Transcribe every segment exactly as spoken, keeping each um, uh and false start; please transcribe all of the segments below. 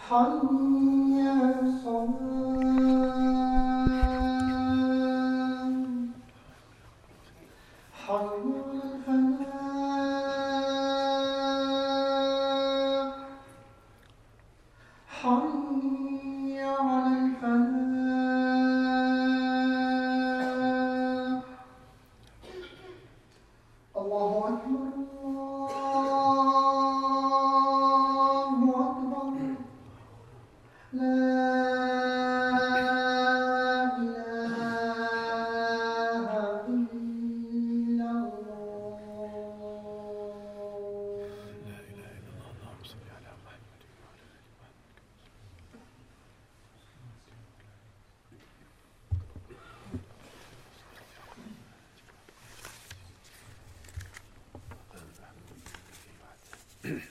حي على الصلاة حي على الفلاح حي على الفلاح الله أكبر الله أكبر لا إله إلا الله لا إله إلا الله اللهم صل على محمد وعلى آل محمد.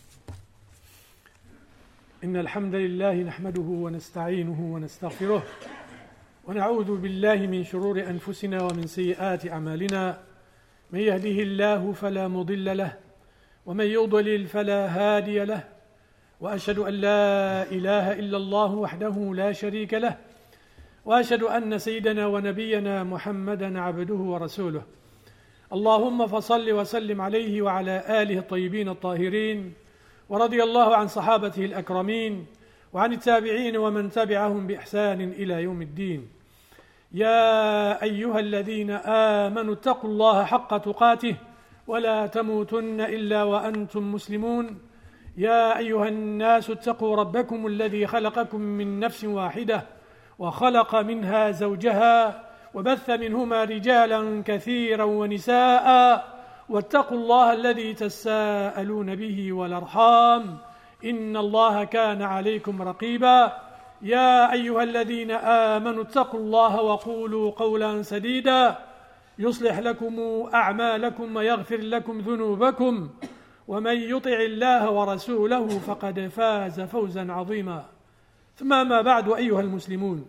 إن الحمد لله نحمده ونستعينه ونستغفره ونعوذ بالله من شرور أنفسنا ومن سيئات أعمالنا. من يهده الله فلا مضل له ومن يضلل فلا هادي له، وأشهد أن لا إله إلا الله وحده لا شريك له، وأشهد أن سيدنا ونبينا محمدا عبده ورسوله. اللهم فصل وسلم عليه وعلى آله الطيبين الطاهرين، ورضي الله عن صحابته الأكرمين وعن التابعين ومن تبعهم بإحسان إلى يوم الدين. يا أيها الذين آمنوا اتقوا الله حق تقاته ولا تموتن إلا وأنتم مسلمون. يا أيها الناس اتقوا ربكم الذي خلقكم من نفس واحدة وخلق منها زوجها وبث منهما رجالا كثيرا ونساء، واتقوا الله الذي تساءلون به والأرحام إن الله كان عليكم رقيبا. يا أيها الذين آمنوا اتقوا الله وقولوا قولا سديدا يصلح لكم أعمالكم ويغفر لكم ذنوبكم، ومن يطع الله ورسوله فقد فاز فوزا عظيما. ثم ما بعد، أيها المسلمون،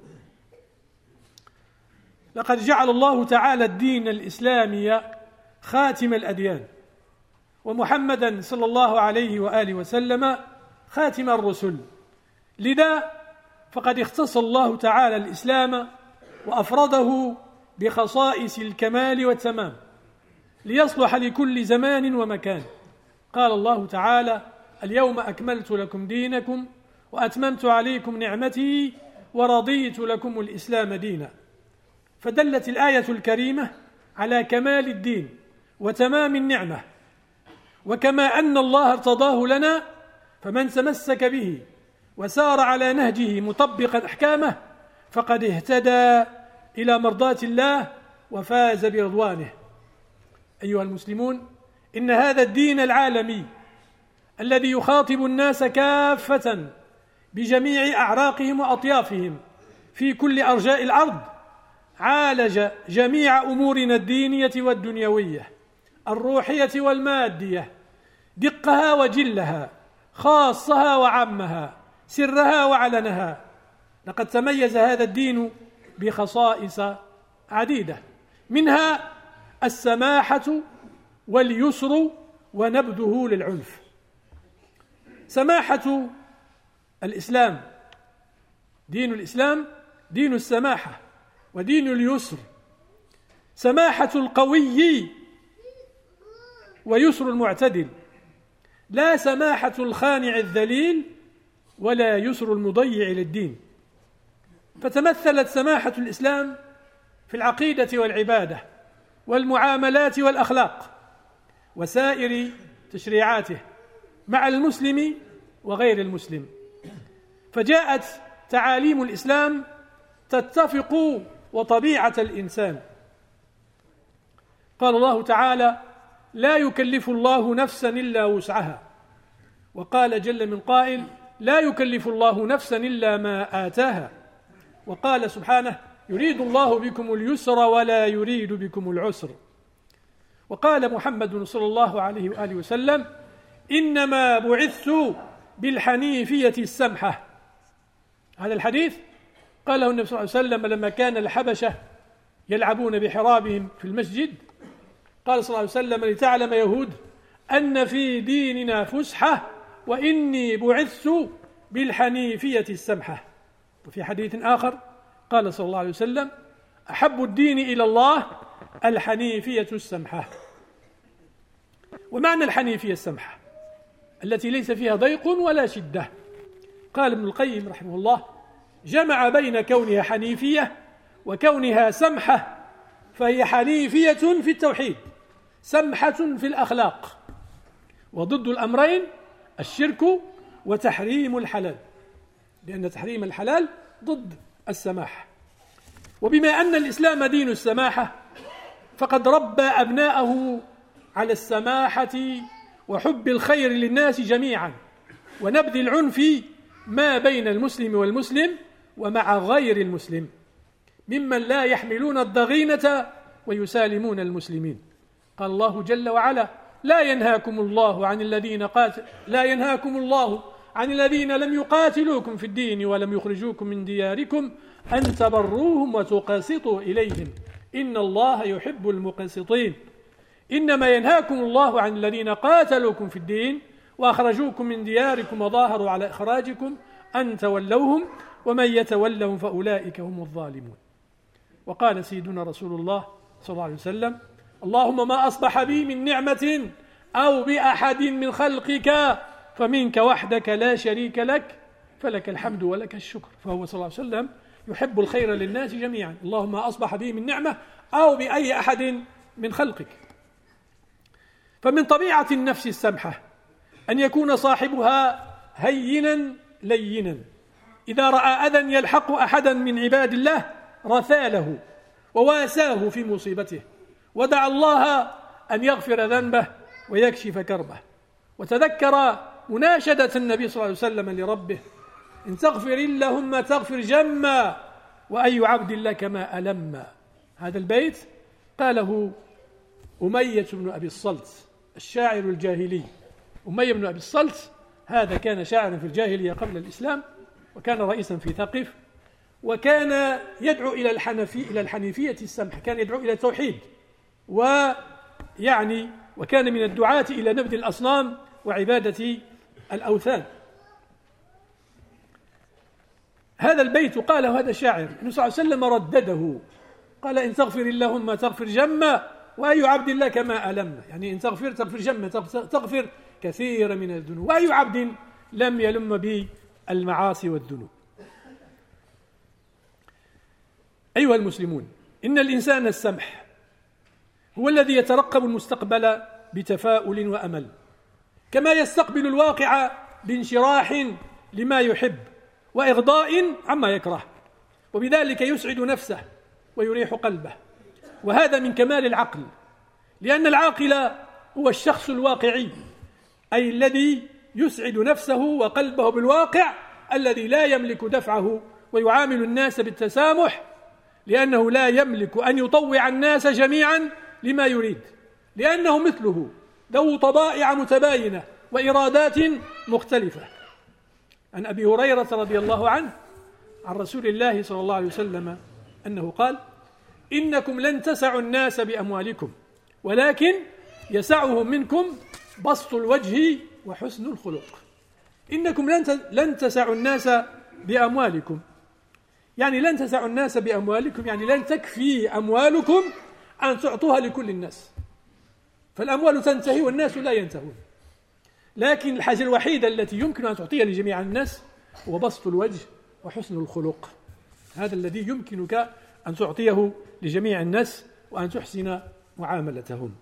لقد جعل الله تعالى الدين الإسلامي خاتم الأديان، ومحمدا صلى الله عليه وآله وسلم خاتم الرسل. لذا فقد اختص الله تعالى الإسلام وأفرده بخصائص الكمال والتمام ليصلح لكل زمان ومكان. قال الله تعالى: اليوم أكملت لكم دينكم وأتممت عليكم نعمتي ورضيت لكم الإسلام دينا. فدلت الآية الكريمة على كمال الدين وتمام النعمة، وكما أن الله ارتضاه لنا فمن تمسك به وسار على نهجه مطبقا أحكامه فقد اهتدى إلى مرضاة الله وفاز برضوانه. أيها المسلمون، إن هذا الدين العالمي الذي يخاطب الناس كافة بجميع أعراقهم وأطيافهم في كل أرجاء الأرض عالج جميع أمورنا الدينية والدنيوية، الروحية والمادية، دقها وجلها، خاصها وعامها، سرها وعلنها. لقد تميز هذا الدين بخصائص عديدة، منها السماحة واليسر ونبذه للعنف. سماحة الإسلام، دين الإسلام دين السماحة ودين اليسر. سماحة القوي ويسر المعتدل، لا سماحة الخانع الذليل ولا يسر المضيع للدين. فتمثلت سماحة الإسلام في العقيدة والعبادة والمعاملات والأخلاق وسائر تشريعاته مع المسلم وغير المسلم. فجاءت تعاليم الإسلام تتفق وطبيعة الإنسان. قال الله تعالى: لا يكلف الله نفسا إلا وسعها. وقال جل من قائل: لا يكلف الله نفسا إلا ما آتاها. وقال سبحانه: يريد الله بكم اليسر ولا يريد بكم العسر. وقال محمد صلى الله عليه وآله وسلم: إنما بعثت بالحنيفية السمحة. هذا الحديث قاله النبي صلى الله عليه وسلم لما كان الحبشة يلعبون بحرابهم في المسجد. قال صلى الله عليه وسلم: لتعلم يهود أن في ديننا فسحة وإني بعثت بالحنيفية السمحة. وفي حديث آخر قال صلى الله عليه وسلم: أحب الدين إلى الله الحنيفية السمحة. ومعنى الحنيفية السمحة التي ليس فيها ضيق ولا شدة، قال ابن القيم رحمه الله: جمع بين كونها حنيفية وكونها سمحة، فهي حنيفية في التوحيد، سمحة في الأخلاق، وضد الأمرين الشرك وتحريم الحلال، لأن تحريم الحلال ضد السماحة. وبما أن الإسلام دين السماحة فقد ربى أبناءه على السماحة وحب الخير للناس جميعا، ونبذ العنف ما بين المسلم والمسلم ومع غير المسلم، ممن لا يحملون الضغينة ويسالمون المسلمين. قال الله جل وعلا: لا ينهاكم الله عن الذين قاتل لا ينهاكم الله عن الذين لم يقاتلوكم في الدين ولم يخرجوكم من دياركم أن تبروهم وتقسطوا إليهم إن الله يحب المقسطين. إنما ينهاكم الله عن الذين قاتلوكم في الدين وأخرجوكم من دياركم وظاهروا على إخراجكم أن تولوهم ومن يتولهم فأولئك هم الظالمون. وقال سيدنا رسول الله صلى الله عليه وسلم: اللهم ما أصبح بي من نعمة أو بأحد من خلقك فمنك وحدك لا شريك لك فلك الحمد ولك الشكر. فهو صلى الله عليه وسلم يحب الخير للناس جميعا. اللهم ما أصبح بي من نعمة أو بأي أحد من خلقك. فمن طبيعة النفس السمحة أن يكون صاحبها هينا لينا، إذا رأى أذى يلحق أحدا من عباد الله رثاله وواساه في مصيبته، ودعا الله أن يغفر ذنبه ويكشف كربه. وتذكر مناشدة النبي صلى الله عليه وسلم لربه: إن تغفر اللهم تغفر جما وأي عبد لك ما ألم. هذا البيت قاله أمية بن أبي الصلت الشاعر الجاهلي. أمية بن أبي الصلت هذا كان شاعرا في الجاهلية قبل الإسلام، وكان رئيسا في ثقيف، وكان يدعو إلى الحنفي إلى الحنيفية السمحة، كان يدعو إلى التوحيد، ويعني وكان من الدعاة إلى نبذ الأصنام وعبادة الأوثان. هذا البيت قاله هذا الشاعر، النبي صلى الله عليه وسلم ردده، قال: إن تغفر اللهم تغفر جما وأي عبد لك ما ألم. يعني إن تغفر تغفر جما، تغفر كثير من الذنوب، وأي عبد لم يلم بالمعاصي والذنوب. أيها المسلمون، إن الإنسان السمح هو الذي يترقب المستقبل بتفاؤل وأمل، كما يستقبل الواقع بانشراح لما يحب وإغضاء عما يكره، وبذلك يسعد نفسه ويريح قلبه. وهذا من كمال العقل، لأن العاقل هو الشخص الواقعي، أي الذي يسعد نفسه وقلبه بالواقع الذي لا يملك دفعه، ويعامل الناس بالتسامح، لأنه لا يملك أن يطوع الناس جميعا لما يريد، لأنه مثله ذو طبائع متباينة وإرادات مختلفة. عن أبي هريرة رضي الله عنه عن رسول الله صلى الله عليه وسلم أنه قال: إنكم لن تسعوا الناس بأموالكم، ولكن يسعهم منكم بسط الوجه وحسن الخلق. إنكم لن تسعوا الناس بأموالكم، يعني لن تسعوا الناس بأموالكم، يعني لن تكفي أموالكم أن تعطوها لكل الناس، فالأموال تنتهي والناس لا ينتهون. لكن الحاجة الوحيدة التي يمكن أن تعطيها لجميع الناس هو بسط الوجه وحسن الخلق. هذا الذي يمكنك أن تعطيه لجميع الناس وأن تحسن معاملتهم.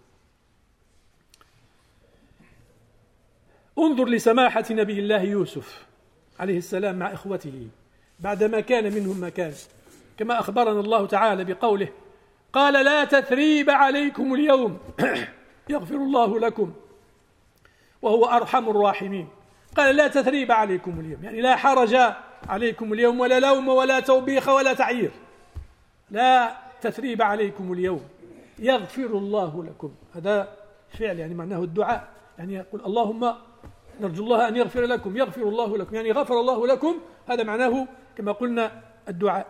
انظر لسماحة نبي الله يوسف عليه السلام مع إخوته بعدما كان منهم ما كان، كما أخبرنا الله تعالى بقوله: قال: لا تثريب عليكم اليوم يغفر الله لكم وهو أرحم الراحمين. قال: لا تثريب عليكم اليوم، يعني لا حرج عليكم اليوم، ولا لوم ولا توبيخ ولا تعيير. لا تثريب عليكم اليوم يغفر الله لكم. هذا فعل يعني معناه الدعاء، يعني يقول: اللهم نرجو الله أن يغفر لكم، يغفر الله لكم، يعني غفر الله لكم، هذا معناه كما قلنا الدعاء.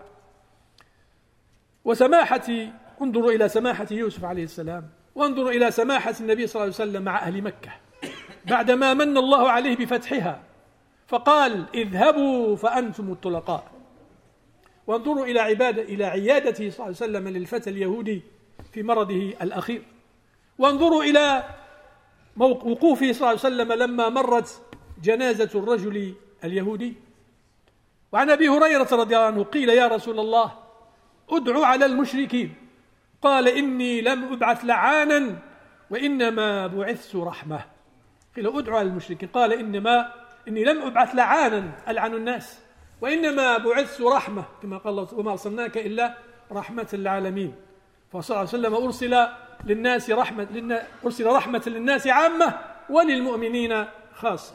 وسماحة، انظروا إلى سماحة يوسف عليه السلام، وانظروا إلى سماحة النبي صلى الله عليه وسلم مع أهل مكة بعدما من الله عليه بفتحها، فقال اذهبوا فأنتم الطلقاء. وانظروا إلى عبادة إلى عيادته صلى الله عليه وسلم للفتى اليهودي في مرضه الأخير، وانظروا إلى وقوفه صلى الله عليه وسلم لما مرت جنازة الرجل اليهودي. وعن أبي هريرة رضي الله عنه قيل يا رسول الله ادعو على المشركين، قال إني لم أبعث لعانا وإنما بعثت رحمة. قيل ادعو على المشركين، قال إنما إني لم أبعث لعانا ألعن الناس وإنما بعثت رحمة، كما قال الله وما أرسلناك إلا رحمة للعالمين. فصلى الله عليه وسلم أرسل للناس رحمة أرسل رحمة للناس عامة وللمؤمنين خاصة.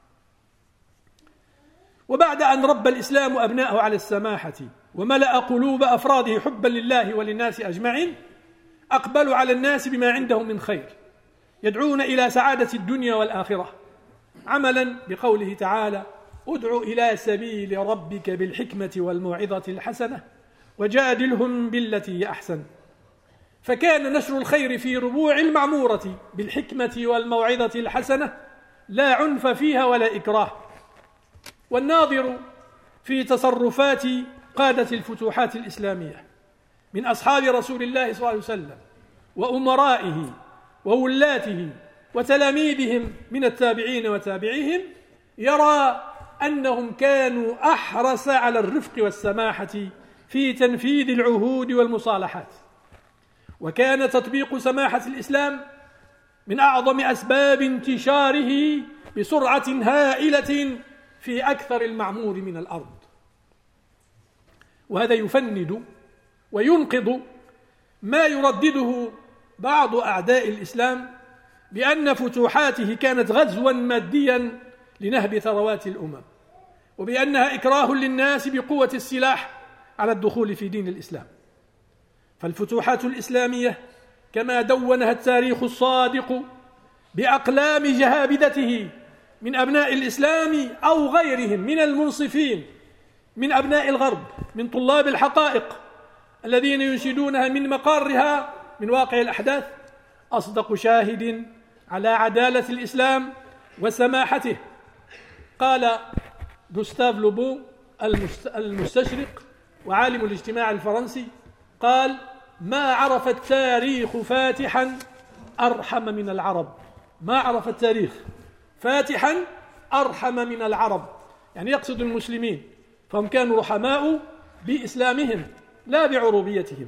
وبعد أن ربى الإسلام أبناءه على السماحة وملأ قلوب أفراده حبا لله وللناس أجمعين، أقبلوا على الناس بما عندهم من خير، يدعون إلى سعادة الدنيا والآخرة، عملا بقوله تعالى ادع إلى سبيل ربك بالحكمة والموعظة الحسنة وجادلهم بالتي هي أحسن. فكان نشر الخير في ربوع المعمورة بالحكمة والموعظة الحسنة لا عنف فيها ولا إكراه. والناظر في تصرفات قادة الفتوحات الإسلامية من أصحاب رسول الله صلى الله عليه وسلم وأمرائه وولاته وتلاميذهم من التابعين وتابعيهم يرى أنهم كانوا أحرص على الرفق والسماحة في تنفيذ العهود والمصالحات. وكان تطبيق سماحة الإسلام من أعظم أسباب انتشاره بسرعة هائلة في أكثر المعمور من الأرض. وهذا يفند وينقض ما يردده بعض أعداء الإسلام بأن فتوحاته كانت غزوا ماديا لنهب ثروات الأمم، وبأنها إكراه للناس بقوة السلاح على الدخول في دين الإسلام. فالفتوحات الإسلامية كما دونها التاريخ الصادق بأقلام جهابذته من أبناء الإسلام أو غيرهم من المنصفين من أبناء الغرب من طلاب الحقائق الذين ينشدونها من مقارها من واقع الأحداث، أصدق شاهد على عدالة الإسلام وسماحته. قال غوستاف لوبو المستشرق وعالم الاجتماع الفرنسي، قال ما عرف التاريخ فاتحا أرحم من العرب. ما عرف التاريخ فاتحا أرحم من العرب، يعني يقصد المسلمين، فهم كانوا رحماء بإسلامهم لا بعروبيتهم.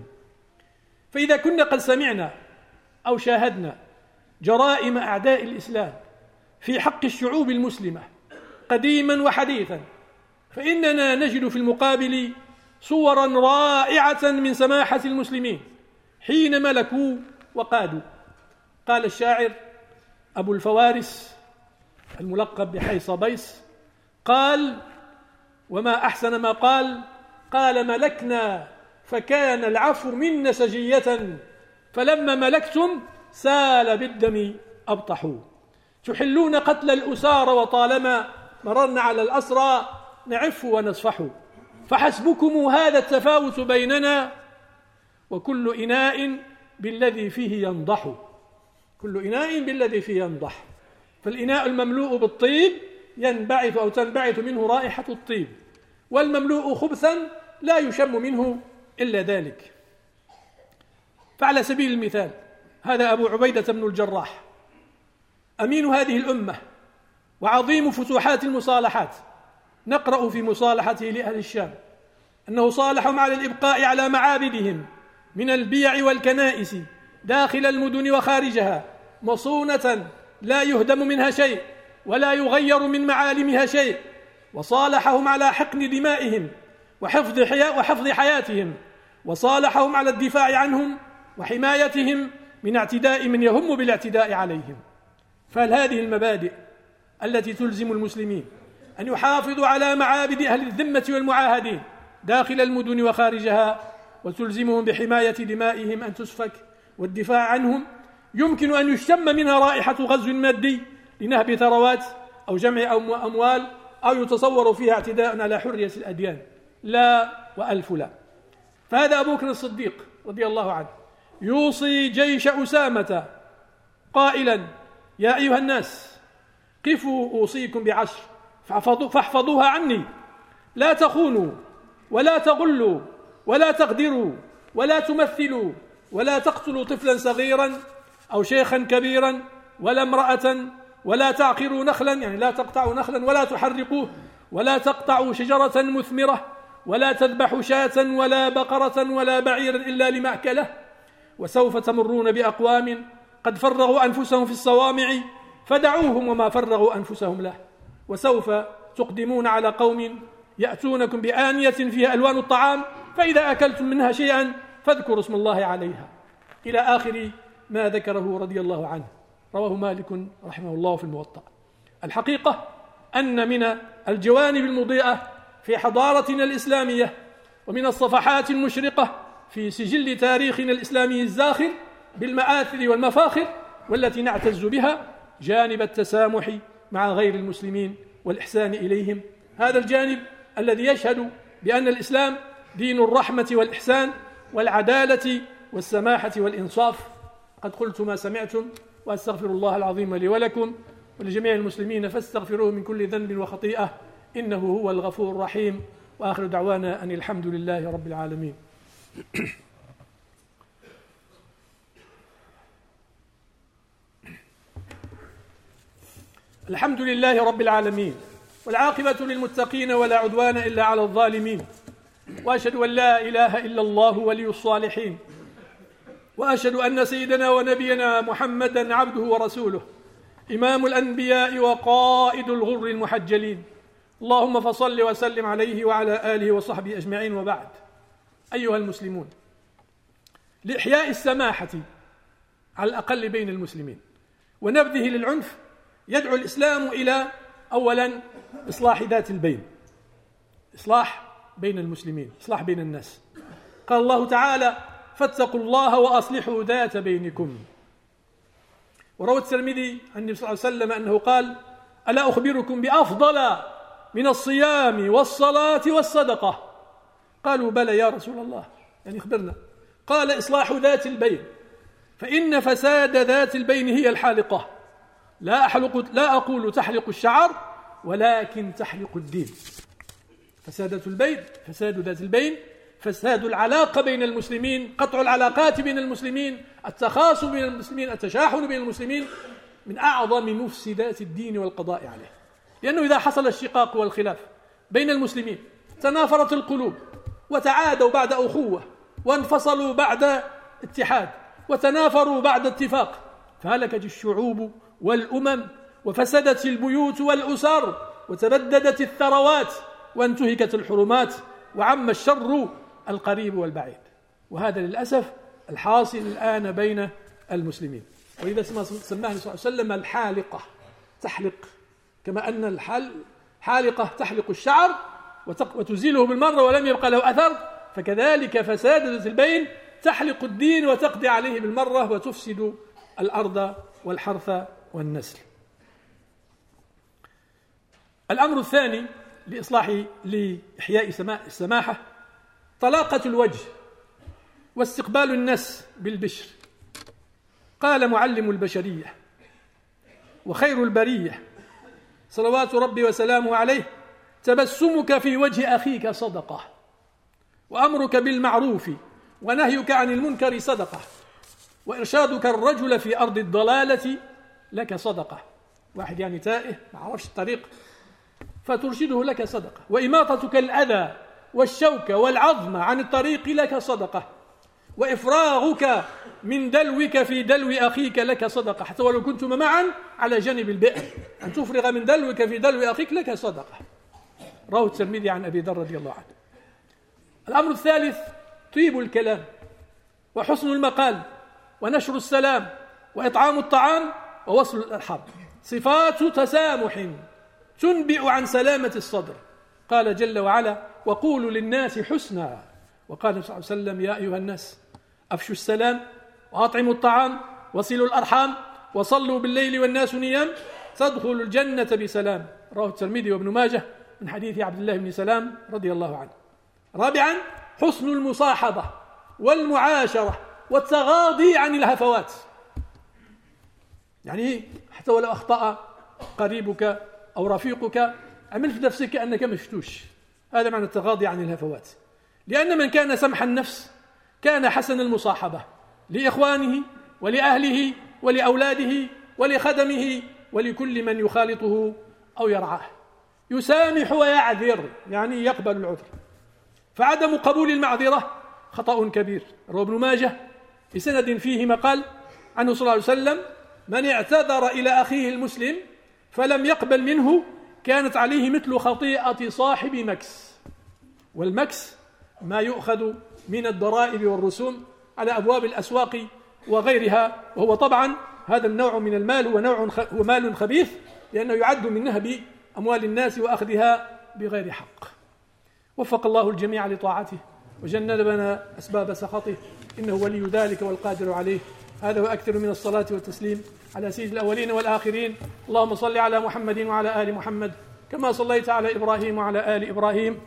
فإذا كنا قد سمعنا أو شاهدنا جرائم أعداء الإسلام في حق الشعوب المسلمة قديما وحديثا، فإننا نجد في المقابل صورا رائعة من سماحة المسلمين حين ملكوا وقادوا. قال الشاعر أبو الفوارس الملقب بحيص بيس، قال وما أحسن ما قال، قال ملكنا فكان العفو منا سجية فلما ملكتم سال بالدم أبطحوا. تحلون قتل الأسار وطالما مررنا على الأسرى نعف ونصفح، فحسبكم هذا التفاوت بيننا وكل إناء بالذي فيه ينضح. كل إناء بالذي فيه ينضح، فالإناء المملوء بالطيب ينبعث أو تنبعث منه رائحة الطيب، والمملوء خبثا لا يشم منه إلا ذلك. فعلى سبيل المثال هذا أبو عبيدة بن الجراح أمين هذه الأمة وعظيم فتوحات المصالحات، نقرأ في مصالحته لأهل الشام أنه صالحهم على الإبقاء على معابدهم من البيع والكنائس داخل المدن وخارجها مصونة لا يهدم منها شيء ولا يغير من معالمها شيء، وصالحهم على حقن دمائهم وحفظ, حياة وحفظ حياتهم، وصالحهم على الدفاع عنهم وحمايتهم من اعتداء من يهم بالاعتداء عليهم. فهل هذه المبادئ التي تلزم المسلمين أن يحافظوا على معابد أهل الذمة والمعاهدين داخل المدن وخارجها وتلزمهم بحماية دمائهم أن تسفك والدفاع عنهم يمكن أن يشم منها رائحة غزو مادي لنهب ثروات أو جمع أموال أو يتصور فيها اعتداء على حرية الأديان؟ لا وألف لا. فهذا أبو بكر الصديق رضي الله عنه يوصي جيش أسامة قائلا يا أيها الناس قفوا أوصيكم بعشر فاحفظوها عني، لا تخونوا ولا تغلوا ولا تغدروا ولا تمثلوا ولا تقتلوا طفلا صغيرا أو شيخا كبيرا ولا امرأة ولا تعقروا نخلا، يعني لا تقطعوا نخلا ولا تحرقوه ولا تقطعوا شجرة مثمرة ولا تذبحوا شاة ولا بقرة ولا بعيرا إلا لمأكله، وسوف تمرون بأقوام قد فرغوا أنفسهم في الصوامع فدعوهم وما فرغوا أنفسهم له، وسوف تقدمون على قوم يأتونكم بآنية فيها ألوان الطعام فإذا أكلتم منها شيئا فاذكروا اسم الله عليها، إلى آخر ما ذكره رضي الله عنه، رواه مالك رحمه الله في الموطأ. الحقيقة أن من الجوانب المضيئة في حضارتنا الإسلامية ومن الصفحات المشرقة في سجل تاريخنا الإسلامي الزاخر بالمآثر والمفاخر والتي نعتز بها جانب التسامح مع غير المسلمين والإحسان إليهم، هذا الجانب الذي يشهد بأن الإسلام دين الرحمة والإحسان والعدالة والسماحة والإنصاف. قد قلت ما سمعتم، وأستغفر الله العظيم لي ولكم ولجميع المسلمين فاستغفروه من كل ذنب وخطيئة إنه هو الغفور الرحيم، وآخر دعوانا أن الحمد لله رب العالمين. الحمد لله رب العالمين، والعاقبة للمتقين ولا عدوان إلا على الظالمين، وأشهد أن لا إله إلا الله ولي الصالحين، وأشهد أن سيدنا ونبينا محمدا عبده ورسوله إمام الأنبياء وقائد الغر المحجلين، اللهم فصل وسلم عليه وعلى آله وصحبه أجمعين، وبعد. أيها المسلمون، لإحياء السماحة على الأقل بين المسلمين ونبذه للعنف يدعو الإسلام إلى أولا إصلاح ذات البين، إصلاح بين المسلمين، إصلاح بين الناس. قال الله تعالى: فاتقوا الله وأصلحوا ذات بينكم. وروى الترمذي عن النبي صلى الله عليه وسلم أنه قال: ألا أخبركم بأفضل من الصيام والصلاة والصدقة؟ قالوا: بلى يا رسول الله، يعني اخبرنا. قال: إصلاح ذات البين، فإن فساد ذات البين هي الحالقة، لا أحلق لا أقول تحلق الشعر ولكن تحلق الدين. فسادة البين، فساد ذات البين، فساد العلاقة بين المسلمين، قطع العلاقات بين المسلمين، التخاصم بين المسلمين، التشاحن بين المسلمين، من أعظم مفسدات الدين والقضاء عليه. لأنه إذا حصل الشقاق والخلاف بين المسلمين تنافرت القلوب وتعادوا بعد أخوة وانفصلوا بعد اتحاد وتنافروا بعد اتفاق، فهلكت الشعوب والأمم وفسدت البيوت والأسر وتبددت الثروات وانتهكت الحرمات وعم الشر القريب والبعيد. وهذا للأسف الحاصل الآن بين المسلمين. وإذا سماه صلى الله عليه وسلم الحالقة، تحلق، كما أن الحل حالقة تحلق الشعر وتزيله بالمرة ولم يبقى له أثر، فكذلك فساد ذات البين تحلق الدين وتقضي عليه بالمرة وتفسد الأرض والحرث والنسل. الأمر الثاني لإصلاح لإحياء السماحة طلاقة الوجه واستقبال الناس بالبشر. قال معلم البشرية وخير البرية صلوات ربي وسلامه عليه: تبسمك في وجه أخيك صدقة، وأمرك بالمعروف ونهيك عن المنكر صدقة، وإرشادك الرجل في أرض الضلالة لك صدقة. واحد يعني تائه ما عرفش الطريق فترشده لك صدقة، وإماطتك الأذى والشوك والعظم عن الطريق لك صدقة، وإفراغك من دلوك في دلو أخيك لك صدقة، حتى ولو كنتما معا على جانب البئر، أن تفرغ من دلوك في دلو أخيك لك صدقة. رواه الترمذي عن أبي ذر رضي الله عنه. الأمر الثالث طيب الكلام وحسن المقال ونشر السلام وإطعام الطعام ووصل الأرحام، صفات تسامح تنبئ عن سلامة الصدر. قال جل وعلا: وقولوا للناس حسنا. وقال صلى الله عليه وسلم: يا أيها الناس أفشوا السلام وأطعموا الطعام وصلوا الأرحام وصلوا بالليل والناس نيام تدخلوا الجنة بسلام. رواه الترمذي وابن ماجه من حديث عبد الله بن سلام رضي الله عنه. رابعا حسن المصاحبة والمعاشرة والتغاضي عن الهفوات، يعني حتى ولو أخطأ قريبك أو رفيقك عمل في نفسك كأنك ما شفتوش. هذا معنى التغاضي عن الهفوات. لأن من كان سمح النفس كان حسن المصاحبة لإخوانه ولأهله ولأولاده ولخدمه ولكل من يخالطه أو يرعاه. يسامح ويعذر، يعني يقبل العذر. فعدم قبول المعذرة خطأ كبير. رواه ابن ماجه بسند فيه مقال عنه صلى الله عليه وسلم: من اعتذر إلى أخيه المسلم فلم يقبل منه كانت عليه مثل خطيئة صاحب مكس. والمكس ما يؤخذ من الضرائب والرسوم على أبواب الأسواق وغيرها، وهو طبعا هذا النوع من المال هو نوع هو مال خبيث، لأنه يعد من نهب أموال الناس وأخذها بغير حق. وفق الله الجميع لطاعته وجنبنا أسباب سخطه، إنه ولي ذلك والقادر عليه. هذا وأكثر من الصلاة والتسليم على سيد الأولين والآخرين. اللهم صل على محمد وعلى آل محمد كما صليت على إبراهيم وعلى آل إبراهيم،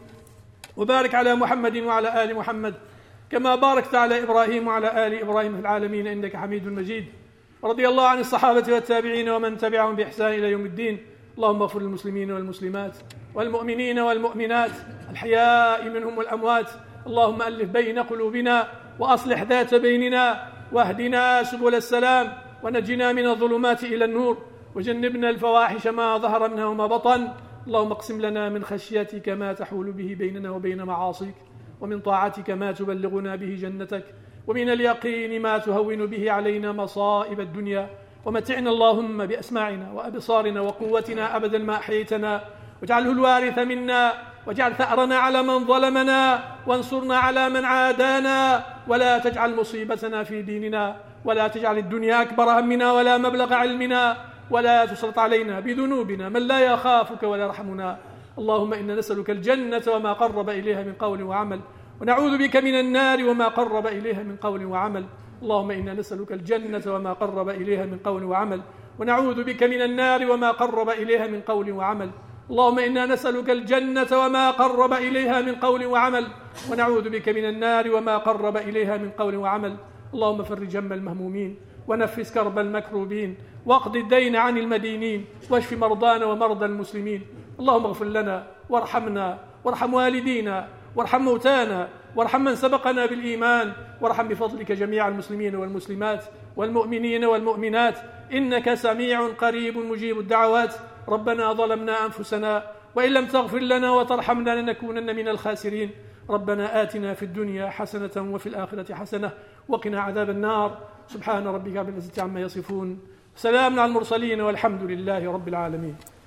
وبارك على محمد وعلى آل محمد كما باركت على إبراهيم وعلى آل إبراهيم في العالمين إنك حميد مجيد. رضي الله عن الصحابة والتابعين ومن تبعهم بإحسان إلى يوم الدين. اللهم اغفر للمسلمين والمسلمات والمؤمنين والمؤمنات الأحياء منهم والأموات. اللهم ألف بين قلوبنا وأصلح ذات بيننا واهدنا سبل السلام ونجنا من الظلمات إلى النور وجنبنا الفواحش ما ظهر منها وما بطن. اللهم اقسم لنا من خشيتك ما تحول به بيننا وبين معاصيك، ومن طاعتك ما تبلغنا به جنتك، ومن اليقين ما تهون به علينا مصائب الدنيا. ومتعنا اللهم بأسماعنا وأبصارنا وقوتنا أبدا ما أحييتنا، واجعله الوارث منا، واجعل ثأرنا على من ظلمنا، وانصرنا على من عادانا، ولا تجعل مصيبتنا في ديننا، ولا تجعل الدنيا أكبر همنا ولا مبلغ علمنا، ولا تسلط علينا بذنوبنا من لا يخافك ولا يرحمنا. اللهم إنا نسألك الجنة وما قرب إليها من قول وعمل، ونعوذ بك من النار وما قرب إليها من قول وعمل. اللهم إنا نسألك الجنة وما قرب إليها من قول وعمل، ونعوذ بك من النار وما قرب إليها من قول وعمل. اللهم إنا نسألك الجنة وما قرب إليها من قول وعمل، ونعوذ بك من النار وما قرب إليها من قول وعمل. اللهم فرج هم المهمومين، ونفس كرب المكروبين، واقض الدين عن المدينين، واشف مرضانا ومرضى المسلمين. اللهم اغفر لنا وارحمنا وارحم والدينا وارحم موتانا وارحم من سبقنا بالإيمان، وارحم بفضلك جميع المسلمين والمسلمات والمؤمنين والمؤمنات، إنك سميع قريب مجيب الدعوات. ربنا ظلمنا أنفسنا وإن لم تغفر لنا وترحمنا لنكونن من الخاسرين. ربنا آتنا في الدنيا حسنة وفي الآخرة حسنة وقنا عذاب النار. سبحان ربك رب العزة عما يصفون، سلام على المرسلين والحمد لله رب العالمين.